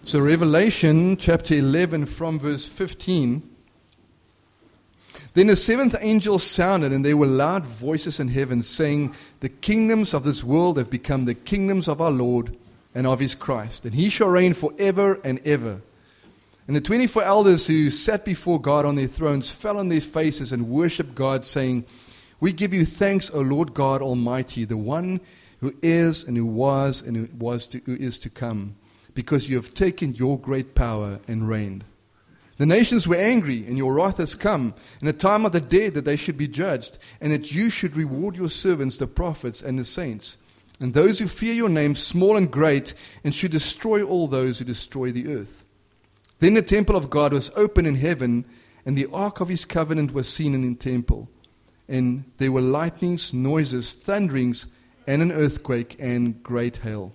So Revelation chapter 11 from verse 15. Then the seventh angel sounded, and there were loud voices in heaven saying, "The kingdoms of this world have become the kingdoms of our Lord and of his Christ, and he shall reign forever and ever." And the 24 elders who sat before God on their thrones fell on their faces and worshipped God, saying, "We give you thanks, O Lord God Almighty, the one who is and who was and who is to come, because you have taken your great power and reigned. The nations were angry, and your wrath has come, and the time of the dead that they should be judged, and that you should reward your servants, the prophets and the saints, and those who fear your name, small and great, and should destroy all those who destroy the earth." Then the temple of God was open in heaven, and the ark of his covenant was seen in the temple. And there were lightnings, noises, thunderings, and an earthquake, and great hail.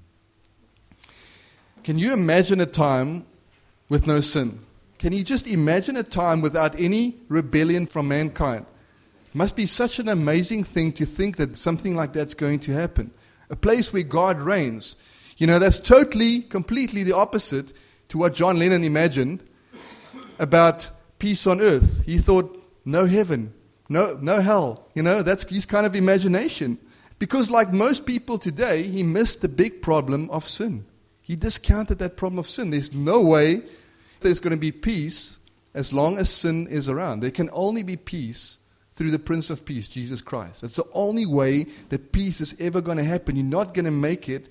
Can you imagine a time with no sin? Can you just imagine a time without any rebellion from mankind? It must be such an amazing thing to think that something like that's going to happen. A place where God reigns. You know, that's totally, completely the opposite to what John Lennon imagined about peace on earth. He thought, no heaven, no hell. You know, that's his kind of imagination. Because like most people today, he missed the big problem of sin. He discounted that problem of sin. There's no way there's going to be peace as long as sin is around. There can only be peace through the Prince of Peace, Jesus Christ. That's the only way that peace is ever going to happen. You're not going to make it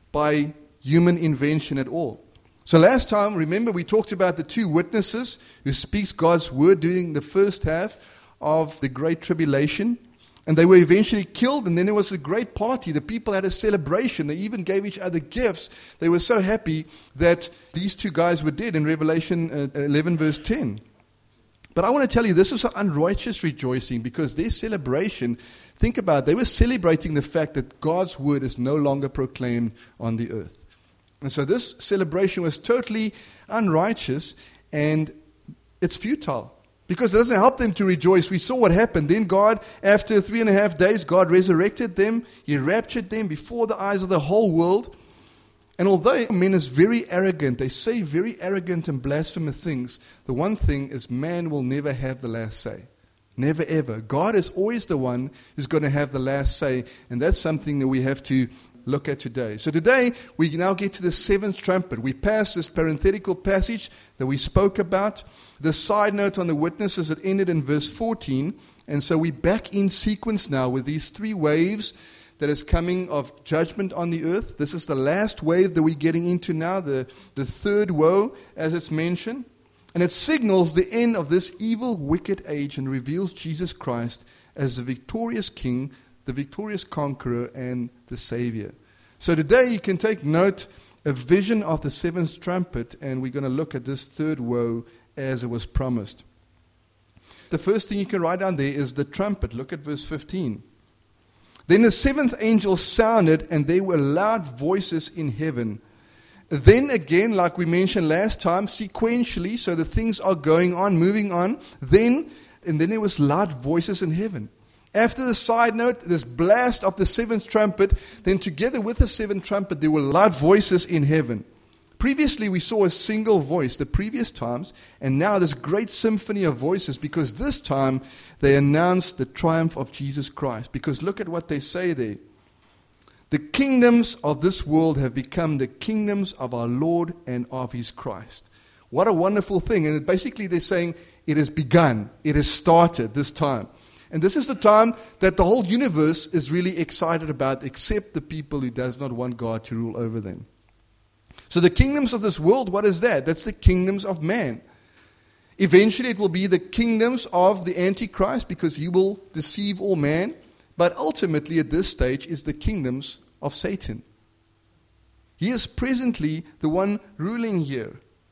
by human invention at all. So last time, remember, we talked about the two witnesses who speaks God's word during the first half of the Great Tribulation. And they were eventually killed, and then there was a great party. The people had a celebration. They even gave each other gifts. They were so happy that these two guys were dead in Revelation 11 verse 10. But I want to tell you, this was an unrighteous rejoicing, because their celebration, think about it, they were celebrating the fact that God's word is no longer proclaimed on the earth. And so this celebration was totally unrighteous, and it's futile. Because it doesn't help them to rejoice. We saw what happened. Then God, after 3.5 days, God resurrected them. He raptured them before the eyes of the whole world. And although men is very arrogant, they say very arrogant and blasphemous things, the one thing is man will never have the last say. Never ever. God is always the one who's going to have the last say. And that's something that we have to look at today. So today, we now get to the seventh trumpet. We pass this parenthetical passage that we spoke about. The side note on the witnesses that ended in verse 14. And so we're back in sequence now with these three waves that is coming of judgment on the earth. This is the last wave that we're getting into now, the third woe, as it's mentioned. And it signals the end of this evil, wicked age and reveals Jesus Christ as the victorious King, the victorious conqueror, and the Savior. So today you can take note, a vision of the seventh trumpet, and we're going to look at this third woe as it was promised. The first thing you can write down there is the trumpet. Look at verse 15. Then the seventh angel sounded, and there were loud voices in heaven. Then again, like we mentioned last time, sequentially, so the things are going on, moving on. Then there was loud voices in heaven. After the side note, this blast of the seventh trumpet, then together with the seventh trumpet, there were loud voices in heaven. Previously, we saw a single voice the previous times, and now this great symphony of voices, because this time they announced the triumph of Jesus Christ. Because look at what they say there. The kingdoms of this world have become the kingdoms of our Lord and of his Christ. What a wonderful thing. And basically they're saying it has begun. It has started this time. And this is the time that the whole universe is really excited about, except the people who does not want God to rule over them. So the kingdoms of this world, what is that? That's the kingdoms of man. Eventually it will be the kingdoms of the Antichrist, because he will deceive all man. But ultimately at this stage is the kingdoms of Satan. He is presently the one ruling here.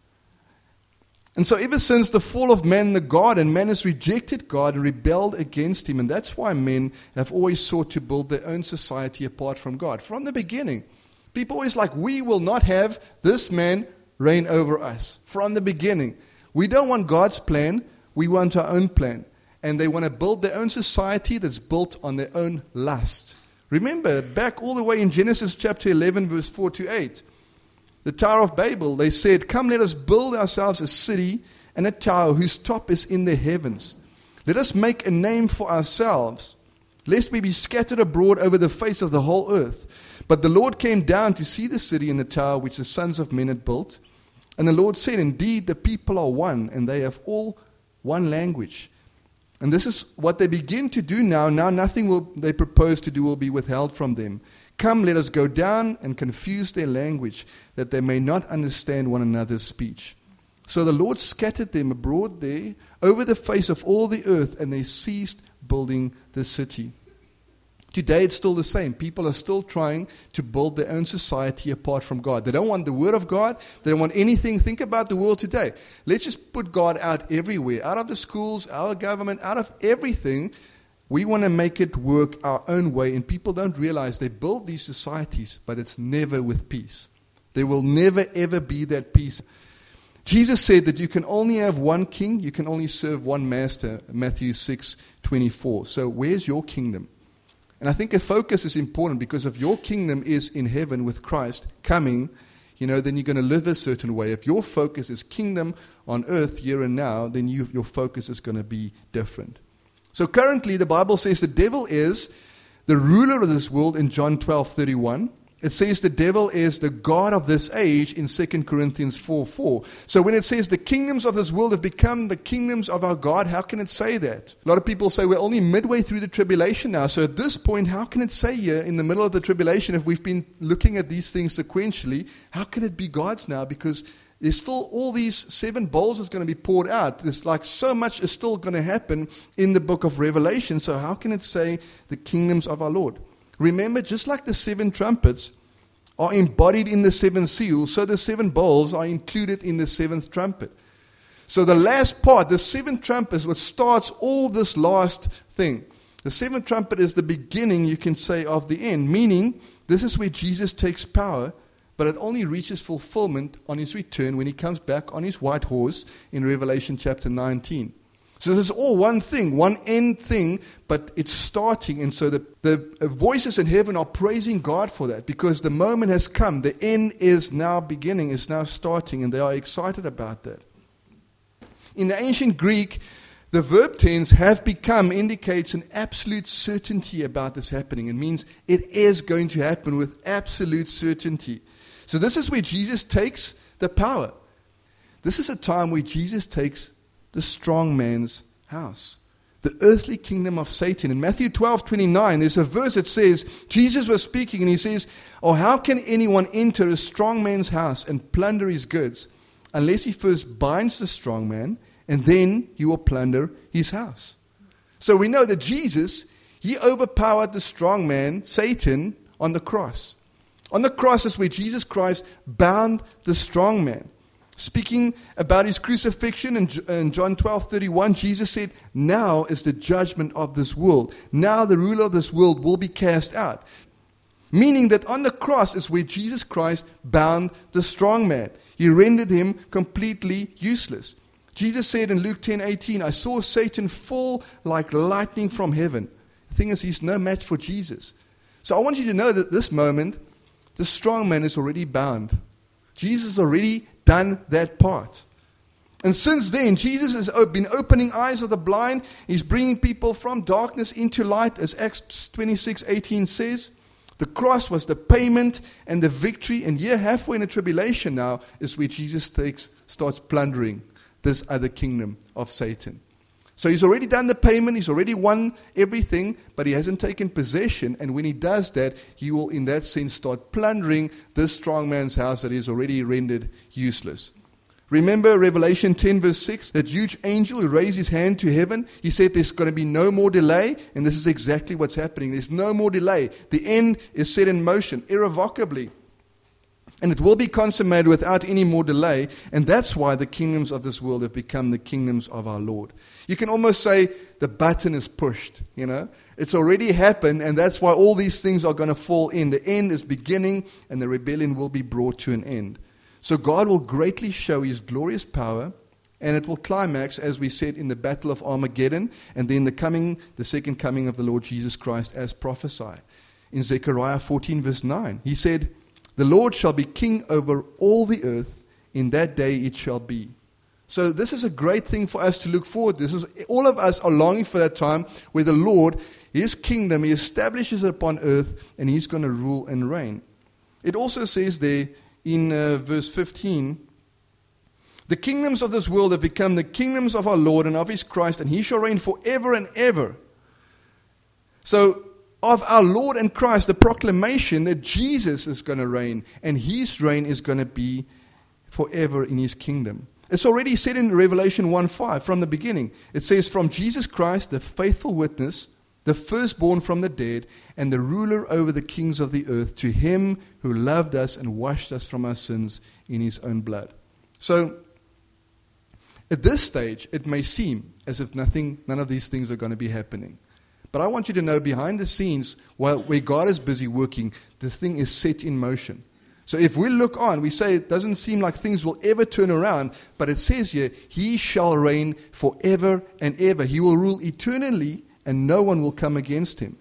And so ever since the fall of man in the garden, man has rejected God and rebelled against him. And that's why men have always sought to build their own society apart from God. From the beginning, people always like, we will not have this man reign over us. From the beginning. We don't want God's plan, we want our own plan. And they want to build their own society that's built on their own lust. Remember, back all the way in Genesis chapter 11, verse 4 to 8. the Tower of Babel, they said, "Come, let us build ourselves a city and a tower whose top is in the heavens. Let us make a name for ourselves, lest we be scattered abroad over the face of the whole earth." But the Lord came down to see the city and the tower which the sons of men had built. And the Lord said, "Indeed, the people are one, and they have all one language." And this is what they begin to do now. Now nothing they propose to do will be withheld from them. "Come, let us go down and confuse their language, that they may not understand one another's speech." So the Lord scattered them abroad there over the face of all the earth, and they ceased building the city. Today it's still the same. People are still trying to build their own society apart from God. They don't want the Word of God. They don't want anything. Think about the world today. Let's just put God out everywhere, out of the schools, our government, out of everything. We want to make it work our own way, and people don't realize they build these societies, but it's never with peace. There will never, ever be that peace. Jesus said that you can only have one king, you can only serve one master, Matthew 6:24. So where's your kingdom? And I think a focus is important, because if your kingdom is in heaven with Christ coming, then you're going to live a certain way. If your focus is kingdom on earth here and now, then your focus is going to be different. So currently the Bible says the devil is the ruler of this world in John 12:31. It says the devil is the god of this age in 2 Corinthians 4:4. So when it says the kingdoms of this world have become the kingdoms of our God, how can it say that? A lot of people say we're only midway through the tribulation now. So at this point, how can it say here in the middle of the tribulation, if we've been looking at these things sequentially, how can it be God's now? Because there's still all these 7 bowls that's going to be poured out. There's like so much is still going to happen in the book of Revelation. So how can it say the kingdoms of our Lord? Remember, just like the 7 trumpets are embodied in the 7 seals, so the 7 bowls are included in the 7th trumpet. So the last part, the 7th trumpet, is what starts all this last thing. The 7th trumpet is the beginning, you can say, of the end, meaning this is where Jesus takes power, but it only reaches fulfillment on his return when he comes back on his white horse in Revelation chapter 19. So this is all one thing, one end thing, but it's starting. And so the voices in heaven are praising God for that, because the moment has come. The end is now beginning, is now starting, and they are excited about that. In the ancient Greek, the verb tense have become indicates an absolute certainty about this happening. It means it is going to happen with absolute certainty. So this is where Jesus takes the power. This is a time where Jesus takes the strong man's house, the earthly kingdom of Satan. In Matthew 12:29, there's a verse that says, Jesus was speaking and he says, "Oh, how can anyone enter a strong man's house and plunder his goods unless he first binds the strong man, and then he will plunder his house?" So we know that Jesus, he overpowered the strong man, Satan, on the cross. On the cross is where Jesus Christ bound the strong man. Speaking about his crucifixion in John 12:31, Jesus said, "Now is the judgment of this world. Now the ruler of this world will be cast out." Meaning that on the cross is where Jesus Christ bound the strong man. He rendered him completely useless. Jesus said in Luke 10:18, "I saw Satan fall like lightning from heaven." The thing is, he's no match for Jesus. So I want you to know that at this moment, the strong man is already bound. Jesus has already done that part. And since then, Jesus has been opening eyes of the blind. He's bringing people from darkness into light, as Acts 26:18 says. The cross was the payment and the victory. And here, halfway in the tribulation now, is where Jesus starts plundering this other kingdom of Satan. So he's already done the payment, he's already won everything, but he hasn't taken possession. And when he does that, he will, in that sense, start plundering this strong man's house that is already rendered useless. Remember Revelation 10 verse 6, that huge angel who raised his hand to heaven, he said there's going to be no more delay, and this is exactly what's happening. There's no more delay. The end is set in motion, irrevocably. And it will be consummated without any more delay. And that's why the kingdoms of this world have become the kingdoms of our Lord. You can almost say the button is pushed, It's already happened, and that's why all these things are going to fall in. The end is beginning, and the rebellion will be brought to an end. So God will greatly show his glorious power, and it will climax, as we said, in the battle of Armageddon, and then the second coming of the Lord Jesus Christ as prophesied. In Zechariah 14 verse 9, he said, The Lord shall be king over all the earth. In that day it shall be. So this is a great thing for us to look forward to. All of us are longing for that time where the Lord, His kingdom, He establishes it upon earth, and He's going to rule and reign. It also says there in verse 15, the kingdoms of this world have become the kingdoms of our Lord and of His Christ, and He shall reign forever and ever. So, of our Lord and Christ, the proclamation that Jesus is going to reign, and His reign is going to be forever in His kingdom. It's already said in Revelation 1:5 from the beginning. It says, from Jesus Christ, the faithful witness, the firstborn from the dead, and the ruler over the kings of the earth, to Him who loved us and washed us from our sins in His own blood. So, at this stage, it may seem as if none of these things are going to be happening. But I want you to know, behind the scenes, where God is busy working, the thing is set in motion. So if we look on, we say it doesn't seem like things will ever turn around, but it says here, He shall reign forever and ever. He will rule eternally, and no one will come against Him.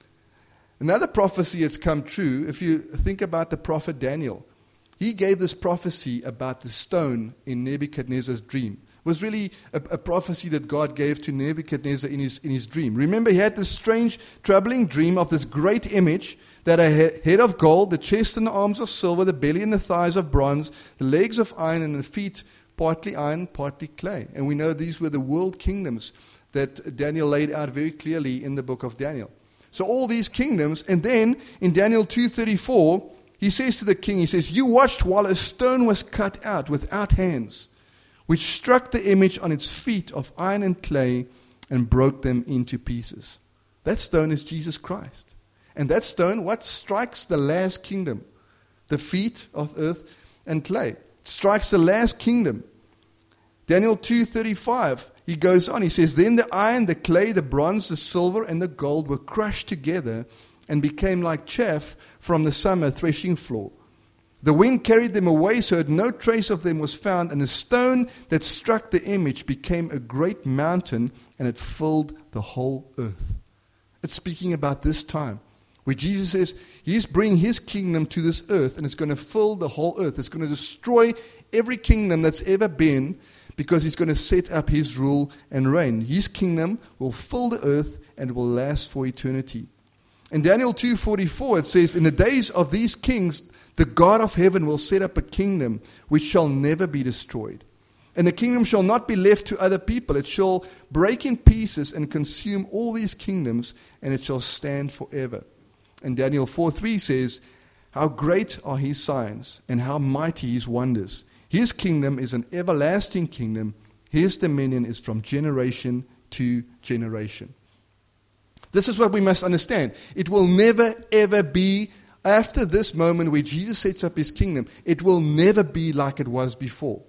Another prophecy that's come true, if you think about the prophet Daniel, he gave this prophecy about the stone in Nebuchadnezzar's dream. It was really a prophecy that God gave to Nebuchadnezzar in his dream. Remember, he had this strange, troubling dream of this great image that a head of gold, the chest and the arms of silver, the belly and the thighs of bronze, the legs of iron, and the feet partly iron, partly clay. And we know these were the world kingdoms that Daniel laid out very clearly in the book of Daniel. So all these kingdoms, and then in Daniel 2:34, he says to the king, he says, you watched while a stone was cut out without hands, which struck the image on its feet of iron and clay and broke them into pieces. That stone is Jesus Christ. And that stone, what strikes the last kingdom? The feet of earth and clay. It strikes the last kingdom. Daniel 2:35, he goes on, he says, then the iron, the clay, the bronze, the silver, and the gold were crushed together and became like chaff from the summer threshing floor. The wind carried them away, so that no trace of them was found, and the stone that struck the image became a great mountain, and it filled the whole earth. It's speaking about this time, where Jesus says He's bringing His kingdom to this earth, and it's going to fill the whole earth. It's going to destroy every kingdom that's ever been, because He's going to set up His rule and reign. His kingdom will fill the earth, and will last for eternity. In Daniel 2:44, it says, in the days of these kings, the God of heaven will set up a kingdom which shall never be destroyed. And the kingdom shall not be left to other people. It shall break in pieces and consume all these kingdoms, and it shall stand forever. And Daniel 4:3 says, how great are His signs, and how mighty His wonders. His kingdom is an everlasting kingdom. His dominion is from generation to generation. This is what we must understand. It will never, ever be, after this moment where Jesus sets up His kingdom, it will never be like it was before.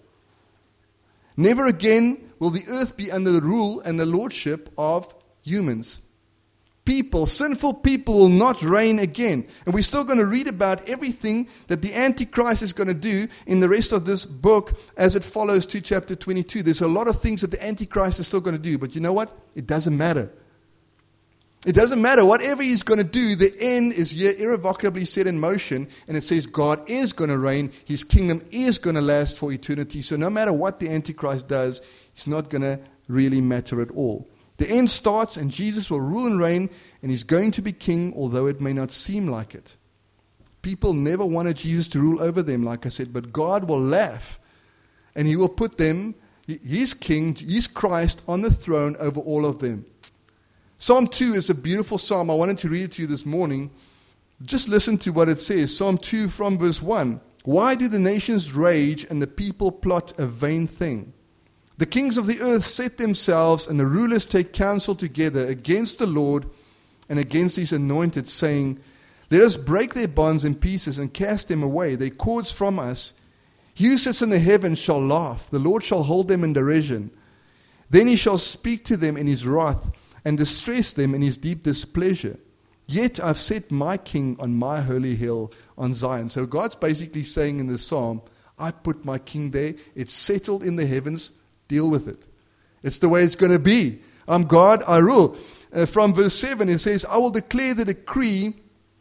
Never again will the earth be under the rule and the lordship of humans. People, sinful people, will not reign again. And we're still going to read about everything that the Antichrist is going to do in the rest of this book as it follows to chapter 22. There's a lot of things that the Antichrist is still going to do. But you know what? It doesn't matter. It doesn't matter. Whatever he's going to do, the end is here irrevocably set in motion. And it says God is going to reign. His kingdom is going to last for eternity. So no matter what the Antichrist does, it's not going to really matter at all. The end starts and Jesus will rule and reign. And He's going to be king, although it may not seem like it. People never wanted Jesus to rule over them, like I said. But God will laugh. And He will put them, His king, His Christ, on the throne over all of them. Psalm 2 is a beautiful psalm. I wanted to read it to you this morning. Just listen to what it says. Psalm 2 from verse 1. Why do the nations rage and the people plot a vain thing? The kings of the earth set themselves and the rulers take counsel together against the Lord and against His anointed, saying, let us break their bonds in pieces and cast them away, their cords from us. He who sits in the heavens shall laugh. The Lord shall hold them in derision. Then He shall speak to them in His wrath, and distress them in His deep displeasure. Yet I've set my king on my holy hill on Zion. So God's basically saying in the psalm, I put my king there. It's settled in the heavens. Deal with it. It's the way it's going to be. I'm God, I rule. From verse 7 it says, I will declare the decree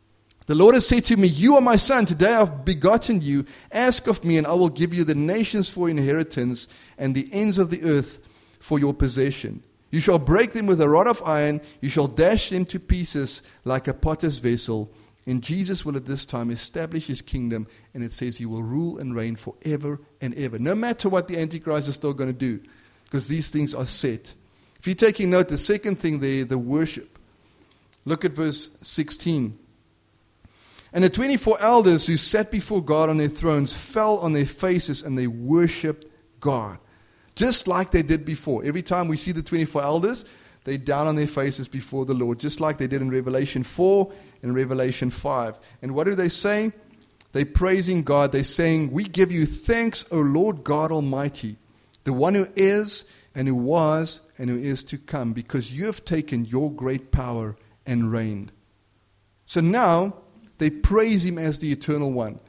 The Lord has said to me, you are my son, today I have begotten you. Ask of me, and I will give you the nations for inheritance, and the ends of the earth for your possession. You shall break them with a rod of iron, you shall dash them to pieces like a potter's vessel. And Jesus will at this time establish his kingdom, and it says he will rule and reign forever and ever. No matter what the Antichrist is still going to do, because these things are set. If you're taking note, the second thing there, the worship. Look at verse 16. And the 24 elders who sat before God on their thrones fell on their faces and they worshipped God. Just like they did before. Every time we see the 24 elders, they're down on their faces before the Lord, just like they did in Revelation 4 and Revelation 5. And what do they say? They're praising God. They're saying, we give you thanks, O Lord God Almighty, the one who is and who was and who is to come, because you have taken your great power and reigned. So now, they praise him as the eternal one.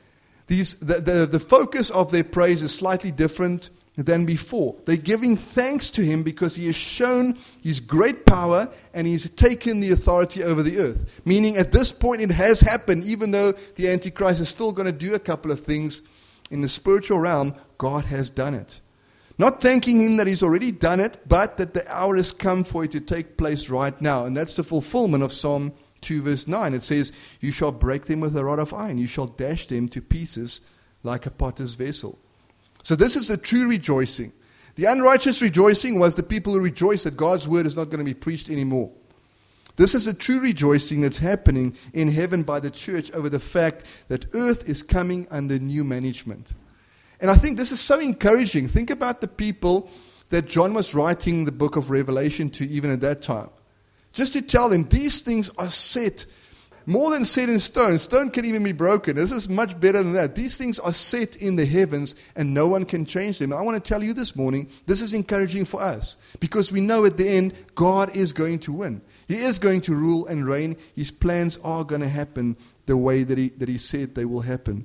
The focus of their praise is slightly different than before. They're giving thanks to him because he has shown his great power and he's taken the authority over the earth. Meaning at this point it has happened, even though the Antichrist is still going to do a couple of things in the spiritual realm, God has done it. Not thanking him that he's already done it, but that the hour has come for it to take place right now. And that's the fulfillment of Psalm 2 verse 9. It says, you shall break them with a rod of iron. You shall dash them to pieces like a potter's vessel. So this is the true rejoicing. The unrighteous rejoicing was the people who rejoice that God's word is not going to be preached anymore. This is a true rejoicing that's happening in heaven by the church over the fact that earth is coming under new management. And I think this is so encouraging. Think about the people that John was writing the book of Revelation to even at that time. Just to tell them, these things are set, more than set in stone. Stone can even be broken. This is much better than that. These things are set in the heavens, and no one can change them. And I want to tell you this morning, this is encouraging for us, because we know at the end, God is going to win. He is going to rule and reign. His plans are going to happen the way that he said they will happen.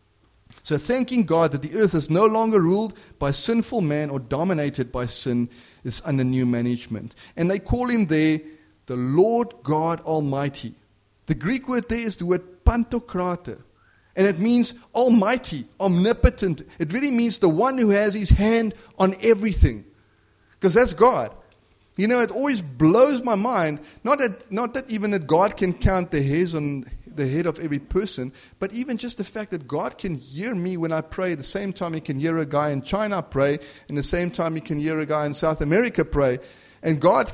So thanking God that the earth is no longer ruled by sinful man or dominated by sin, is under new management. And they call him there the Lord God Almighty. The Greek word there is the word pantokrator. And it means almighty, omnipotent. It really means the one who has his hand on everything. Because that's God. You know, it always blows my mind, not that even that God can count the hairs on the head of every person, but even just the fact that God can hear me when I pray, the same time he can hear a guy in China pray, and the same time he can hear a guy in South America pray. And God,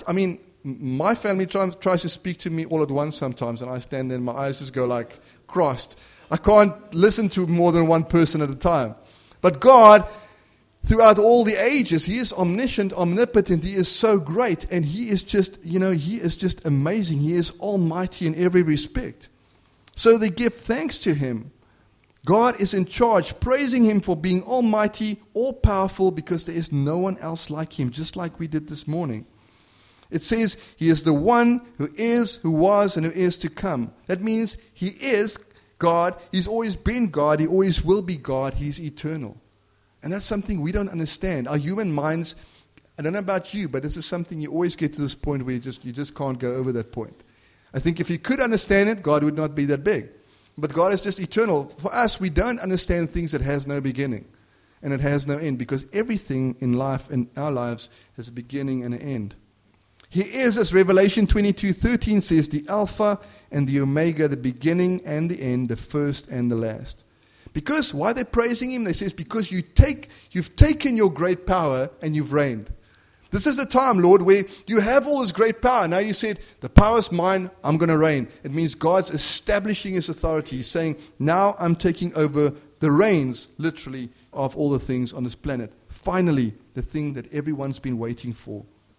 my family tries to speak to me all at once sometimes, and I stand there and my eyes just go like crossed. I can't listen to more than one person at a time. But God, throughout all the ages, he is omniscient, omnipotent, he is so great, and he is just, he is just amazing. He is almighty in every respect. So they give thanks to him. God is in charge, praising him for being almighty, all-powerful, because there is no one else like him, just like we did this morning. It says he is the one who is, who was, and who is to come. That means he is God. He's always been God. He always will be God. He's eternal. And that's something we don't understand. Our human minds, I don't know about you, but this is something you always get to this point where you just can't go over that point. I think if you could understand it, God would not be that big. But God is just eternal. For us, we don't understand things that has no beginning and it has no end, because everything in life, in our lives, has a beginning and an end. He is, as Revelation 22:13 says, the Alpha and the Omega, the beginning and the end, the first and the last. Because, why they're praising him? They says, because you've taken your great power and you've reigned. This is the time, Lord, where you have all this great power. Now you said, the power's mine, I'm going to reign. It means God's establishing his authority. He's saying, now I'm taking over the reins, literally, of all the things on this planet. Finally, the thing that everyone's been waiting for.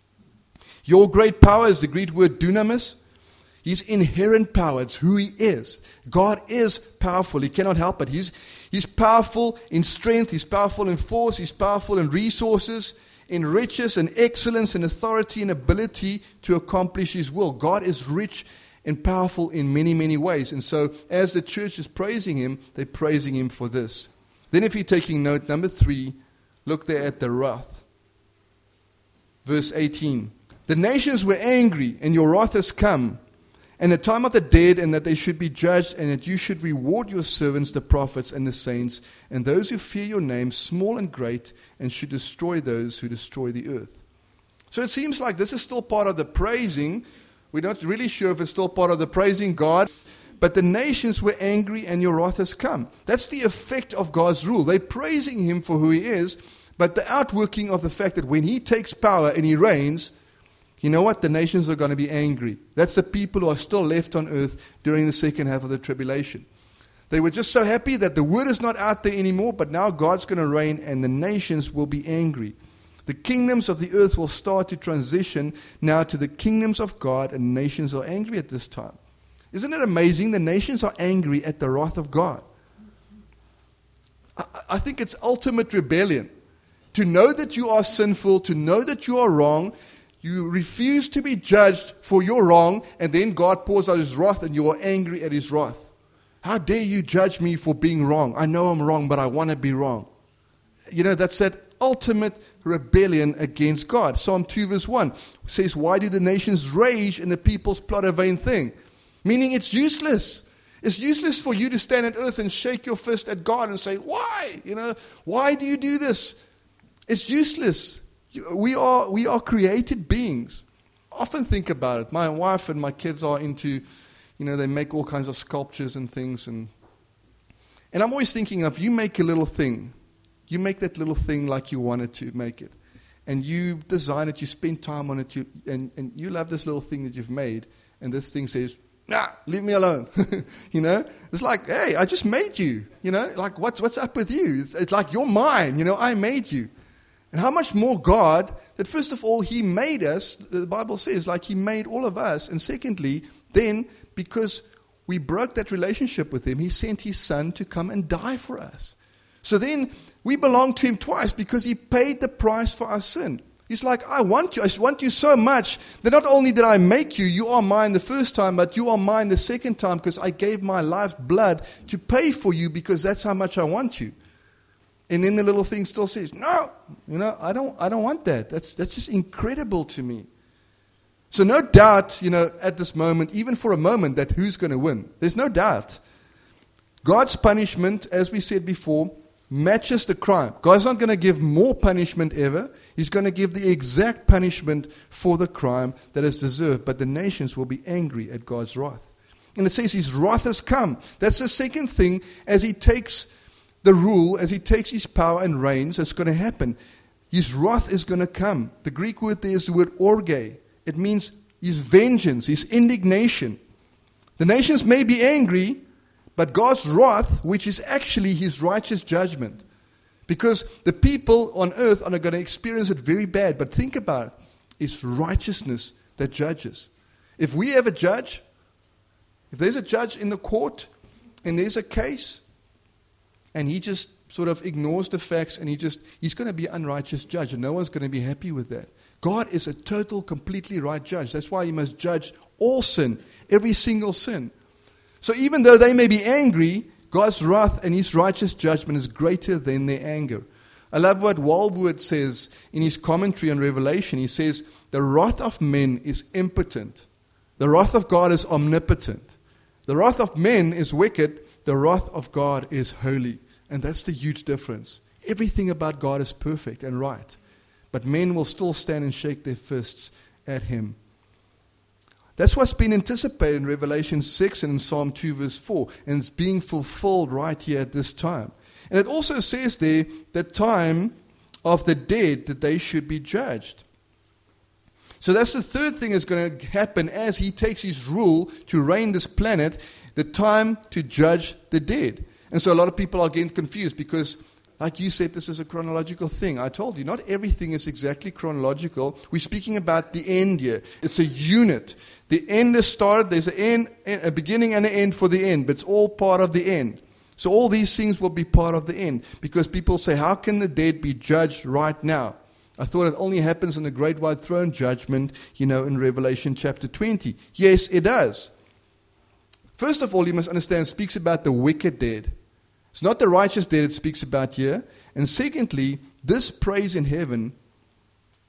Your great power is the Greek word dunamis. His inherent power, it's who he is. God is powerful. He cannot help it. He's powerful in strength. He's powerful in force. He's powerful in resources, in riches and excellence and authority and ability to accomplish his will. God is rich and powerful in many, many ways. And so as the church is praising him, they're praising him for this. Then if you're taking note, number 3, look there at the wrath. Verse 18. The nations were angry, and your wrath has come, and the time of the dead, and that they should be judged, and that you should reward your servants, the prophets and the saints, and those who fear your name, small and great, and should destroy those who destroy the earth. So it seems like this is still part of the praising. We're not really sure if it's still part of the praising God. But the nations were angry, and your wrath has come. That's the effect of God's rule. They're praising Him for who He is, but the outworking of the fact that when He takes power and He reigns, you know what? The nations are going to be angry. That's the people who are still left on earth during the second half of the tribulation. They were just so happy that the word is not out there anymore, but now God's going to reign, and the nations will be angry. The kingdoms of the earth will start to transition now to the kingdoms of God, and nations are angry at this time. Isn't it amazing? The nations are angry at the wrath of God. I think it's ultimate rebellion. To know that you are sinful, to know that you are wrong, you refuse to be judged for your wrong, and then God pours out His wrath and you are angry at His wrath. How dare you judge me for being wrong? I know I'm wrong, but I want to be wrong. You know, that's that ultimate rebellion against God. Psalm 2 verse 1 says, why do the nations rage and the peoples plot a vain thing? Meaning it's useless. It's useless for you to stand on earth and shake your fist at God and say, why? You know, why do you do this? It's useless. We are created beings. I often think about it. My wife and my kids are into, they make all kinds of sculptures and things. And I'm always thinking of, you make a little thing. You make that little thing like you wanted to make it. And you design it, you spend time on it, and you love this little thing that you've made. And this thing says, nah, leave me alone. It's like, hey, I just made you. Like what's up with you? It's like you're mine. I made you. And how much more God, that first of all, He made us, the Bible says, like He made all of us. And secondly, then, because we broke that relationship with Him, He sent His Son to come and die for us. So then, we belong to Him twice because He paid the price for our sin. He's like, I want you. I want you so much that not only did I make you, you are mine the first time, but you are mine the second time because I gave my life's blood to pay for you because that's how much I want you. And then the little thing still says, no, I don't want that. That's just incredible to me. So no doubt, at this moment, even for a moment, that who's going to win? There's no doubt. God's punishment, as we said before, matches the crime. God's not going to give more punishment ever. He's going to give the exact punishment for the crime that is deserved. But the nations will be angry at God's wrath. And it says His wrath has come. That's the second thing. As He takes the rule, as He takes His power and reigns, that's going to happen. His wrath is going to come. The Greek word there is the word orge. It means His vengeance, His indignation. The nations may be angry, but God's wrath, which is actually His righteous judgment. Because the people on earth are going to experience it very bad. But think about it. It's righteousness that judges. If we have a judge, if there's a judge in the court and there's a case, and he just sort of ignores the facts and he's going to be an unrighteous judge, and no one's going to be happy with that. God is a total, completely right judge. That's why He must judge all sin, every single sin. So even though they may be angry, God's wrath and His righteous judgment is greater than their anger. I love what Walwood says in his commentary on Revelation. He says, the wrath of men is impotent. The wrath of God is omnipotent. The wrath of men is wicked. The wrath of God is holy. And that's the huge difference. Everything about God is perfect and right. But men will still stand and shake their fists at Him. That's what's been anticipated in Revelation 6 and in Psalm 2 verse 4. And it's being fulfilled right here at this time. And it also says there, the time of the dead, that they should be judged. So that's the third thing that's going to happen as He takes His rule to reign this planet, the time to judge the dead. And so a lot of people are getting confused because, like you said, this is a chronological thing. I told you, not everything is exactly chronological. We're speaking about the end here. It's a unit. The end is started. There's a beginning and an end for the end, but it's all part of the end. So all these things will be part of the end. Because people say, how can the dead be judged right now? I thought it only happens in the great white throne judgment, in Revelation chapter 20. Yes, it does. First of all, you must understand, it speaks about the wicked dead. It's not the righteous dead it speaks about here. And secondly, this praise in heaven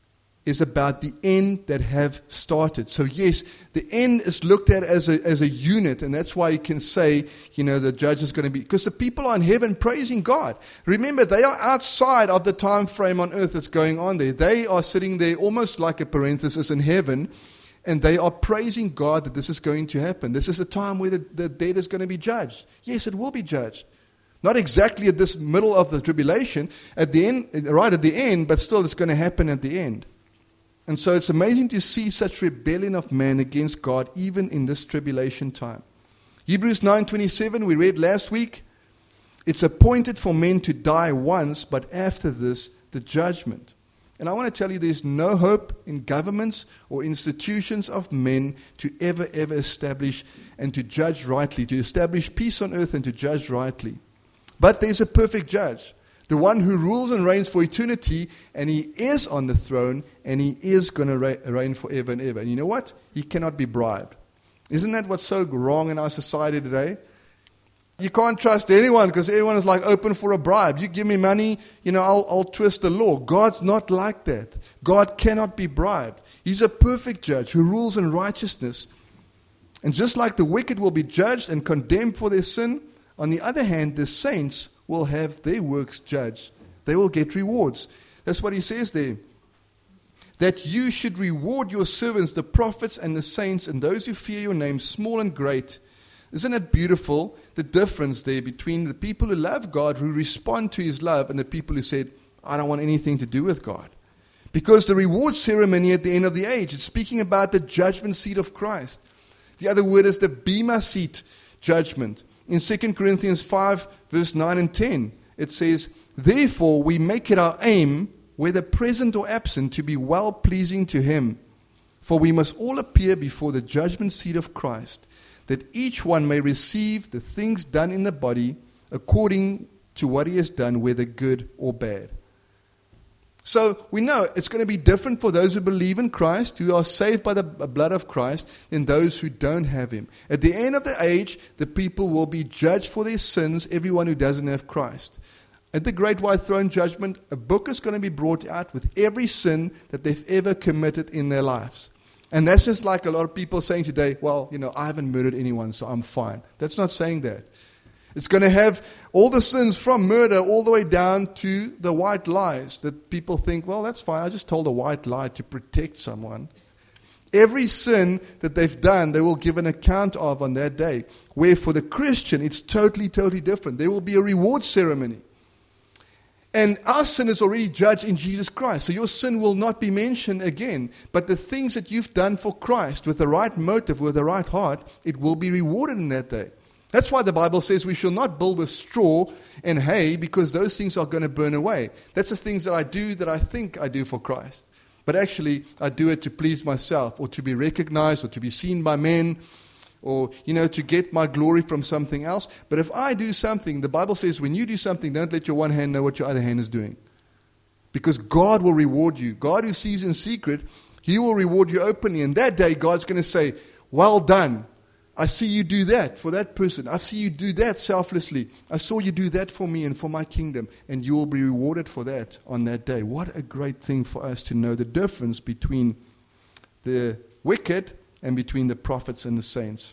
is about the end that have started. So yes, the end is looked at as a unit, and that's why you can say, the judge is going to be, because the people are in heaven praising God. Remember, they are outside of the time frame on earth that's going on there. They are sitting there almost like a parenthesis in heaven, and they are praising God that this is going to happen. This is a time where the dead is going to be judged. Yes, it will be judged. Not exactly at this middle of the tribulation, at the end, right at the end, but still it's going to happen at the end. And so it's amazing to see such rebellion of man against God even in this tribulation time. Hebrews 9:27 we read last week. It's appointed for men to die once, but after this, the judgment. And I want to tell you there's no hope in governments or institutions of men to ever establish and to judge rightly, to establish peace on earth and to judge rightly. But there's a perfect judge. The one who rules and reigns for eternity, and he is on the throne, and he is going to reign forever and ever. And you know what? He cannot be bribed. Isn't that what's so wrong in our society today? You can't trust anyone because everyone is like open for a bribe. You give me money, I'll twist the law. God's not like that. God cannot be bribed. He's a perfect judge who rules in righteousness. And just like the wicked will be judged and condemned for their sin, on the other hand, the saints will have their works judged. They will get rewards. That's what he says there. That you should reward your servants, the prophets and the saints, and those who fear your name, small and great. Isn't it beautiful, the difference there between the people who love God, who respond to his love, and the people who said, I don't want anything to do with God. Because the reward ceremony at the end of the age, it's speaking about the judgment seat of Christ. The other word is the bema seat judgment. In 2 Corinthians 5, verse 9 and 10, it says, Therefore we make it our aim, whether present or absent, to be well-pleasing to him. For we must all appear before the judgment seat of Christ, that each one may receive the things done in the body according to what he has done, whether good or bad. So we know it's going to be different for those who believe in Christ, who are saved by the blood of Christ, than those who don't have him. At the end of the age, the people will be judged for their sins, everyone who doesn't have Christ. At the great white throne judgment, a book is going to be brought out with every sin that they've ever committed in their lives. And that's just like a lot of people saying today, well, I haven't murdered anyone, so I'm fine. That's not saying that. It's going to have all the sins from murder all the way down to the white lies that people think, well, that's fine. I just told a white lie to protect someone. Every sin that they've done, they will give an account of on that day. Where for the Christian, it's totally different. There will be a reward ceremony. And our sin is already judged in Jesus Christ. So your sin will not be mentioned again. But the things that you've done for Christ with the right motive, with the right heart, it will be rewarded in that day. That's why the Bible says we shall not build with straw and hay, because those things are going to burn away. That's the things that I do that I think I do for Christ. But actually, I do it to please myself, or to be recognized, or to be seen by men, or, to get my glory from something else. But if I do something, the Bible says when you do something, don't let your one hand know what your other hand is doing. Because God will reward you. God who sees in secret, he will reward you openly. And that day, God's going to say, well done. I see you do that for that person. I see you do that selflessly. I saw you do that for me and for my kingdom. And you will be rewarded for that on that day. What a great thing for us to know the difference between the wicked and between the prophets and the saints.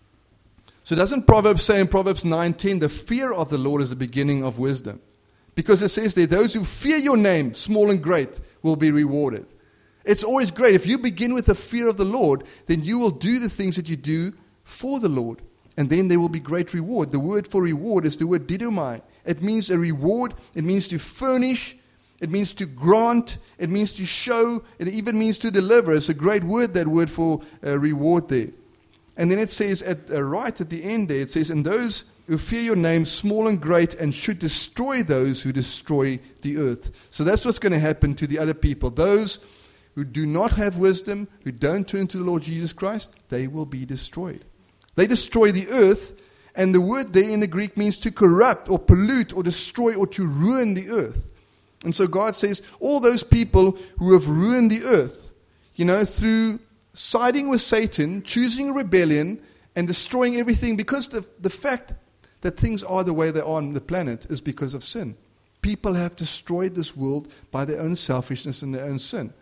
So doesn't Proverbs say in Proverbs 9:10, the fear of the Lord is the beginning of wisdom? Because it says there, those who fear your name, small and great, will be rewarded. It's always great. If you begin with the fear of the Lord, then you will do the things that you do for the Lord. And then there will be great reward. The word for reward is the word didomai. It means a reward. It means to furnish. It means to grant. It means to show. It even means to deliver. It's a great word, that word for reward there. And then it says right at the end there, it says, and those who fear your name, small and great, and should destroy those who destroy the earth. So that's what's going to happen to the other people. Those who do not have wisdom, who don't turn to the Lord Jesus Christ, they will be destroyed. They destroy the earth, and the word there in the Greek means to corrupt or pollute or destroy or to ruin the earth. And so God says, all those people who have ruined the earth, through siding with Satan, choosing a rebellion, and destroying everything, because the fact that things are the way they are on the planet is because of sin. People have destroyed this world by their own selfishness and their own sin.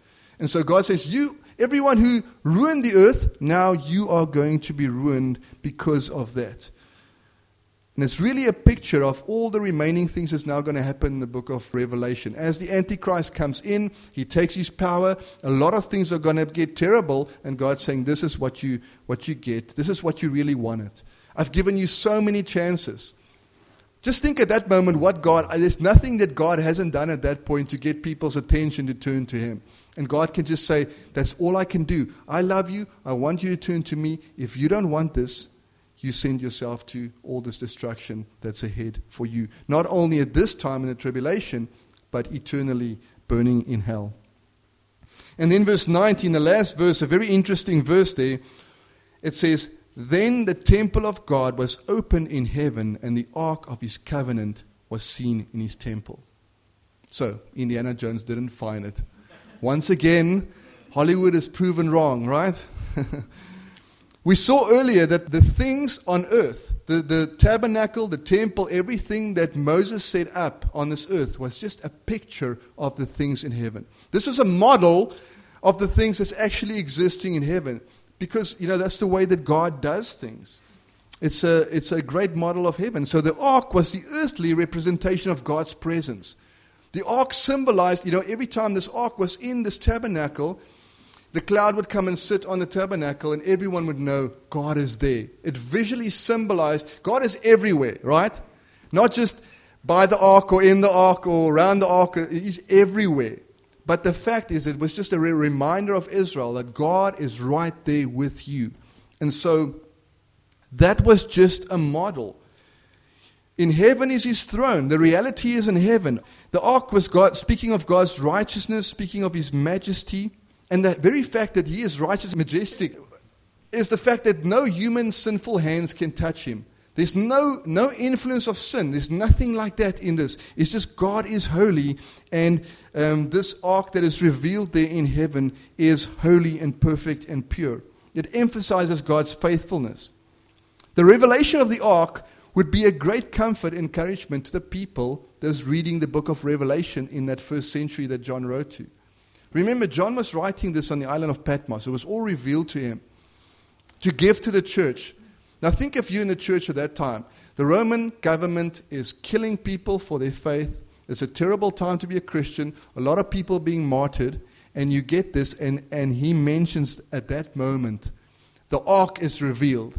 And so God says, everyone who ruined the earth, now you are going to be ruined because of that. And it's really a picture of all the remaining things that's now going to happen in the book of Revelation. As the Antichrist comes in, he takes his power. A lot of things are going to get terrible. And God's saying, this is what you get. This is what you really wanted. I've given you so many chances. Just think at that moment there's nothing that God hasn't done at that point to get people's attention to turn to him. And God can just say, that's all I can do. I love you. I want you to turn to me. If you don't want this, you send yourself to all this destruction that's ahead for you. Not only at this time in the tribulation, but eternally burning in hell. And then verse 19, the last verse, a very interesting verse there. It says, then the temple of God was opened in heaven, and the ark of his covenant was seen in his temple. So, Indiana Jones didn't find it. Once again, Hollywood is proven wrong, right? We saw earlier that the things on earth, the tabernacle, the temple, everything that Moses set up on this earth was just a picture of the things in heaven. This was a model of the things that's actually existing in heaven. Because, that's the way that God does things. It's a great model of heaven. So the ark was the earthly representation of God's presence. The ark symbolized, every time this ark was in this tabernacle, the cloud would come and sit on the tabernacle and everyone would know God is there. It visually symbolized God is everywhere, right? Not just by the ark or in the ark or around the ark. He's everywhere. But the fact is, it was just a reminder of Israel that God is right there with you. And so that was just a model. In heaven is his throne. The reality is in heaven. The ark was God, speaking of God's righteousness, speaking of his majesty. And the very fact that he is righteous and majestic is the fact that no human sinful hands can touch him. There's no influence of sin. There's nothing like that in this. It's just God is holy, and this ark that is revealed there in heaven is holy and perfect and pure. It emphasizes God's faithfulness. The revelation of the ark would be a great comfort, encouragement to the people that was reading the book of Revelation in that first century that John wrote to. Remember, John was writing this on the island of Patmos. It was all revealed to him to give to the church. Now think of you in the church at that time. The Roman government is killing people for their faith. It's a terrible time to be a Christian. A lot of people being martyred. And you get this, and he mentions at that moment, the ark is revealed.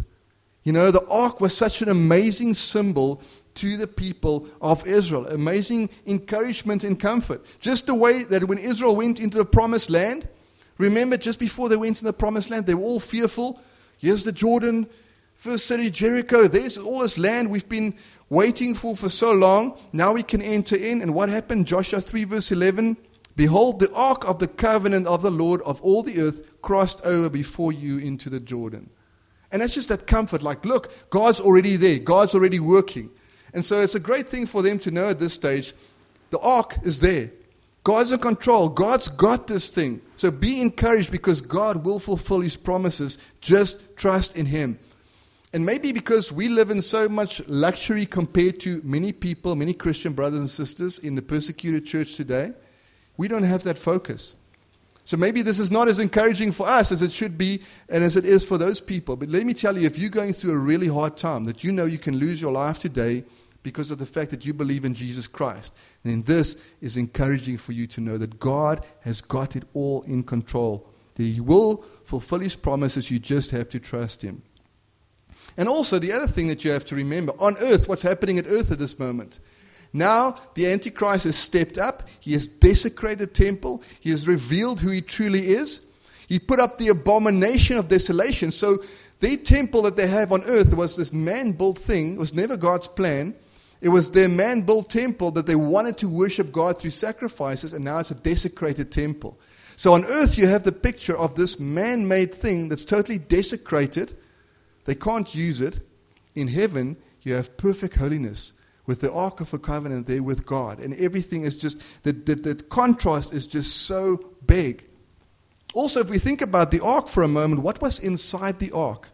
The ark was such an amazing symbol to the people of Israel. Amazing encouragement and comfort. Just the way that when Israel went into the promised land, remember just before they went into the promised land, they were all fearful. Here's the Jordan, first city Jericho. There's all this land we've been waiting for so long. Now we can enter in. And what happened? Joshua 3 verse 11. Behold, the ark of the covenant of the Lord of all the earth crossed over before you into the Jordan. And that's just that comfort. Like, look, God's already there. God's already working. And so it's a great thing for them to know at this stage, the ark is there. God's in control. God's got this thing. So be encouraged because God will fulfill his promises. Just trust in him. And maybe because we live in so much luxury compared to many people, many Christian brothers and sisters in the persecuted church today, we don't have that focus. So maybe this is not as encouraging for us as it should be and as it is for those people. But let me tell you, if you're going through a really hard time, that you know you can lose your life today because of the fact that you believe in Jesus Christ, then this is encouraging for you to know that God has got it all in control. That he will fulfill his promises. You just have to trust him. And also the other thing that you have to remember, on earth, what's happening at earth at this moment? Now the Antichrist has stepped up. He has desecrated the temple. He has revealed who he truly is. He put up the abomination of desolation. So their temple that they have on earth was this man-built thing. It was never God's plan. It was their man-built temple that they wanted to worship God through sacrifices, and now it's a desecrated temple. So on earth you have the picture of this man-made thing that's totally desecrated. They can't use it. In heaven you have perfect holiness, with the Ark of the Covenant there with God. And everything is just, the contrast is just so big. Also, if we think about the Ark for a moment, what was inside the Ark?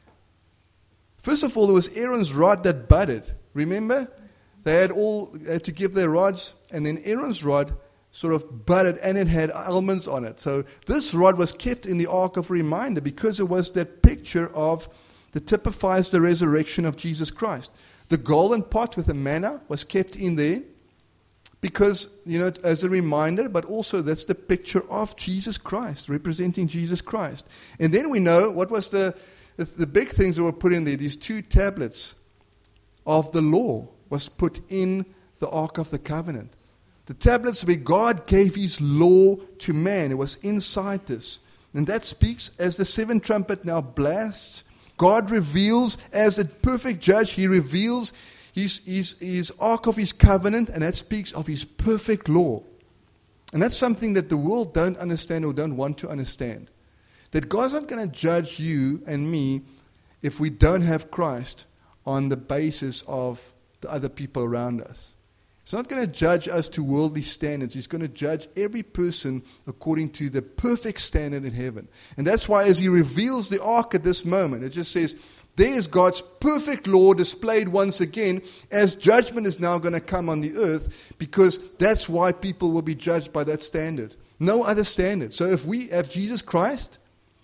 First of all, there was Aaron's rod that budded. Remember? They had to give their rods, and then Aaron's rod sort of budded, and it had almonds on it. So this rod was kept in the Ark of Reminder because it was that picture of that typifies the resurrection of Jesus Christ. The golden pot with the manna was kept in there because, as a reminder, but also that's the picture of Jesus Christ, representing Jesus Christ. And then we know what was the big things that were put in there. These 2 tablets of the law was put in the Ark of the Covenant. The tablets where God gave His law to man. It was inside this. And that speaks as the 7th trumpet now blasts. God reveals as a perfect judge. He reveals His Ark of His covenant. And that speaks of His perfect law. And that's something that the world don't understand or don't want to understand. That God's not going to judge you and me if we don't have Christ on the basis of the other people around us. He's not going to judge us to worldly standards. He's going to judge every person according to the perfect standard in heaven. And that's why as He reveals the ark at this moment, it just says, there is God's perfect law displayed once again as judgment is now going to come on the earth, because that's why people will be judged by that standard. No other standard. So if we have Jesus Christ,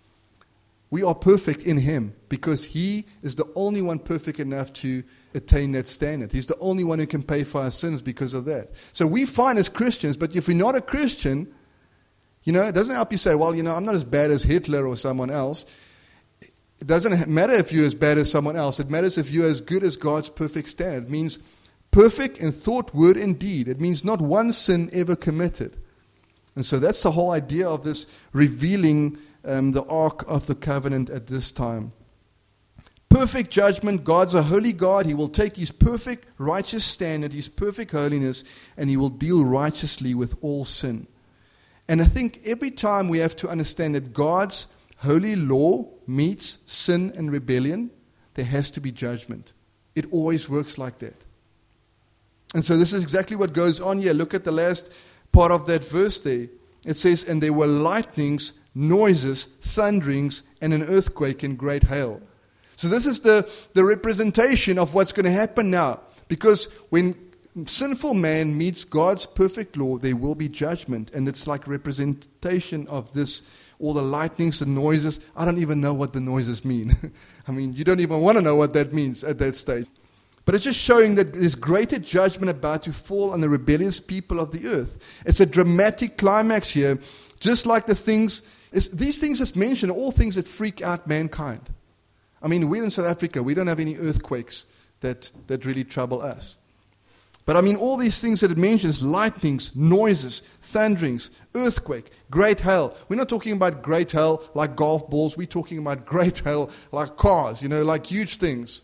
we are perfect in Him because He is the only one perfect enough to attain that standard. He's the only one who can pay for our sins because of that. So we find as Christians, but if you're not a Christian, it doesn't help you say, well, I'm not as bad as Hitler or someone else. It doesn't matter if you're as bad as someone else. It matters if you're as good as God's perfect standard. It means perfect in thought, word, and deed. It means not one sin ever committed. And so that's the whole idea of this revealing the Ark of the Covenant at this time. Perfect judgment. God's a holy God. He will take His perfect righteous standard, His perfect holiness, and He will deal righteously with all sin. And I think every time we have to understand that God's holy law meets sin and rebellion, there has to be judgment. It always works like that. And so this is exactly what goes on here. Look at the last part of that verse there. It says, and there were lightnings, noises, thunderings, and an earthquake and great hail. So this is the representation of what's going to happen now. Because when sinful man meets God's perfect law, there will be judgment. And it's like representation of this, all the lightnings, the noises. I don't even know what the noises mean. I mean, you don't even want to know what that means at that stage. But it's just showing that there's greater judgment about to fall on the rebellious people of the earth. It's a dramatic climax here. Just like these things that's mentioned are all things that freak out mankind. I mean, we're in South Africa. We don't have any earthquakes that really trouble us. But I mean, all these things that it mentions, lightnings, noises, thunderings, earthquake, great hail. We're not talking about great hail like golf balls. We're talking about great hail like cars, like huge things.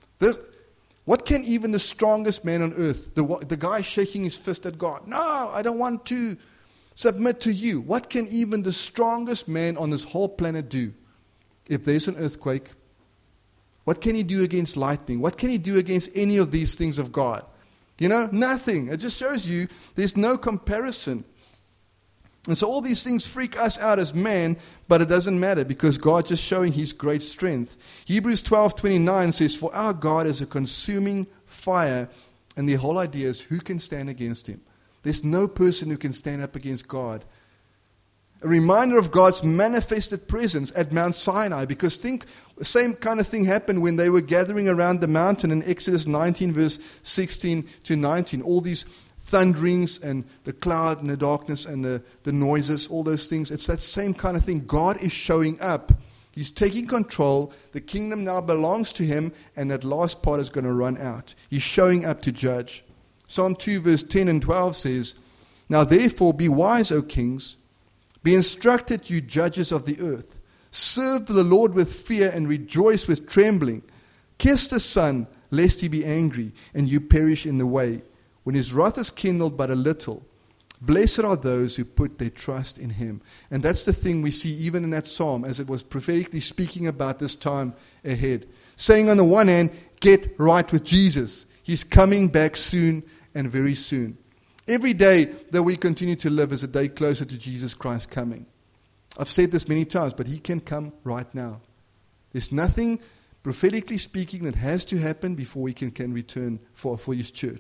What can even the strongest man on earth, the guy shaking his fist at God, no, I don't want to submit to you. What can even the strongest man on this whole planet do? If there's an earthquake, what can he do against lightning? What can he do against any of these things of God? Nothing. It just shows you there's no comparison. And so all these things freak us out as man, but it doesn't matter because God's just showing His great strength. Hebrews 12:29 says, for our God is a consuming fire, and the whole idea is who can stand against Him? There's no person who can stand up against God. A reminder of God's manifested presence at Mount Sinai, because think the same kind of thing happened when they were gathering around the mountain in Exodus 19 verse 16 to 19. All these thunderings and the cloud and the darkness and the noises, all those things. It's that same kind of thing. God is showing up. He's taking control. The kingdom now belongs to Him, and that last part is going to run out. He's showing up to judge. Psalm 2 verse 10 and 12 says, now therefore be wise, O kings. Be instructed, you judges of the earth. Serve the Lord with fear and rejoice with trembling. Kiss the Son, lest He be angry, and you perish in the way, when His wrath is kindled but a little. Blessed are those who put their trust in Him. And that's the thing we see even in that psalm, as it was prophetically speaking about this time ahead. Saying on the one hand, get right with Jesus. He's coming back soon and very soon. Every day that we continue to live is a day closer to Jesus Christ coming. I've said this many times, but He can come right now. There's nothing, prophetically speaking, that has to happen before He can return for His church.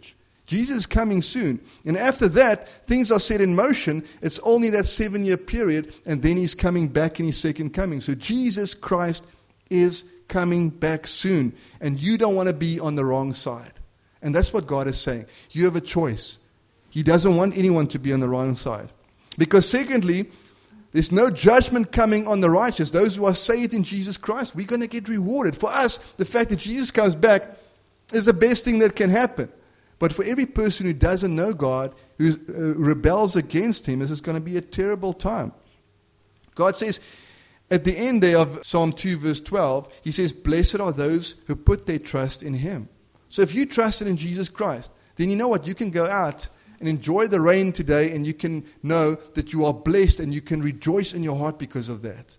Jesus is coming soon. And after that, things are set in motion. It's only that 7-year period, and then he's coming back in his second coming. So Jesus Christ is coming back soon. And you don't want to be on the wrong side. And that's what God is saying. You have a choice. He doesn't want anyone to be on the wrong side. Because secondly, there's no judgment coming on the righteous. Those who are saved in Jesus Christ, we're going to get rewarded. For us, the fact that Jesus comes back is the best thing that can happen. But for every person who doesn't know God, who rebels against Him, this is going to be a terrible time. God says, at the end there of Psalm 2 verse 12, He says, blessed are those who put their trust in Him. So if you trusted in Jesus Christ, then you know what? You can go out and enjoy the rain today, and you can know that you are blessed, and you can rejoice in your heart because of that.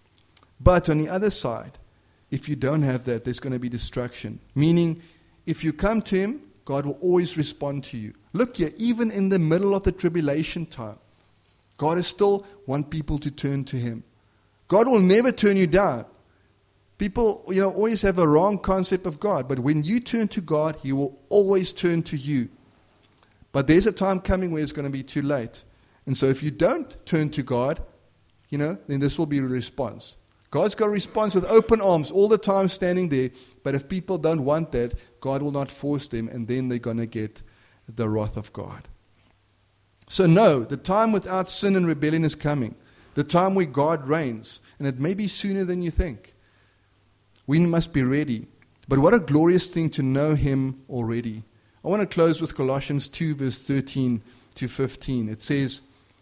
But on the other side, if you don't have that, there's going to be destruction. Meaning, if you come to Him, God will always respond to you. Look here, even in the middle of the tribulation time, God is still want people to turn to Him. God will never turn you down. People, always have a wrong concept of God. But when you turn to God, He will always turn to you. But there's a time coming where it's going to be too late. And so if you don't turn to God, then this will be a response. God's got a response with open arms all the time standing there. But if people don't want that, God will not force them, and then they're going to get the wrath of God. So no, the time without sin and rebellion is coming. The time where God reigns. And it may be sooner than you think. We must be ready. But what a glorious thing to know Him already. I want to close with Colossians 2 verse 13 to 15. It says,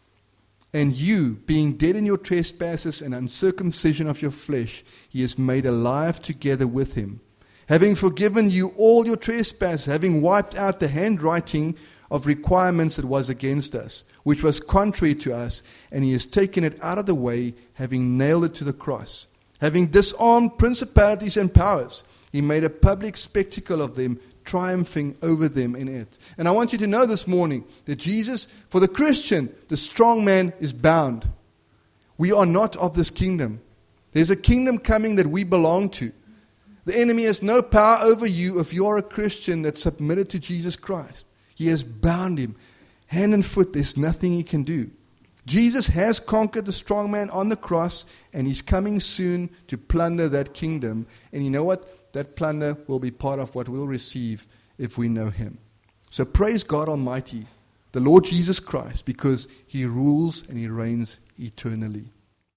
and you, being dead in your trespasses and uncircumcision of your flesh, He has made alive together with Him, having forgiven you all your trespasses, having wiped out the handwriting of requirements that was against us, which was contrary to us, and He has taken it out of the way, having nailed it to the cross. Having disarmed principalities and powers, He made a public spectacle of them, triumphing over them in it. And I want you to know this morning that Jesus, for the Christian, the strong man is bound. We are not of this kingdom. There's a kingdom coming that we belong to. The enemy has no power over you if you are a Christian that's submitted to Jesus Christ. He has bound him. Hand and foot, there's nothing he can do. Jesus has conquered the strong man on the cross, and He's coming soon to plunder that kingdom. And you know what? That plunder will be part of what we'll receive if we know Him. So praise God Almighty, the Lord Jesus Christ, because He rules and He reigns eternally.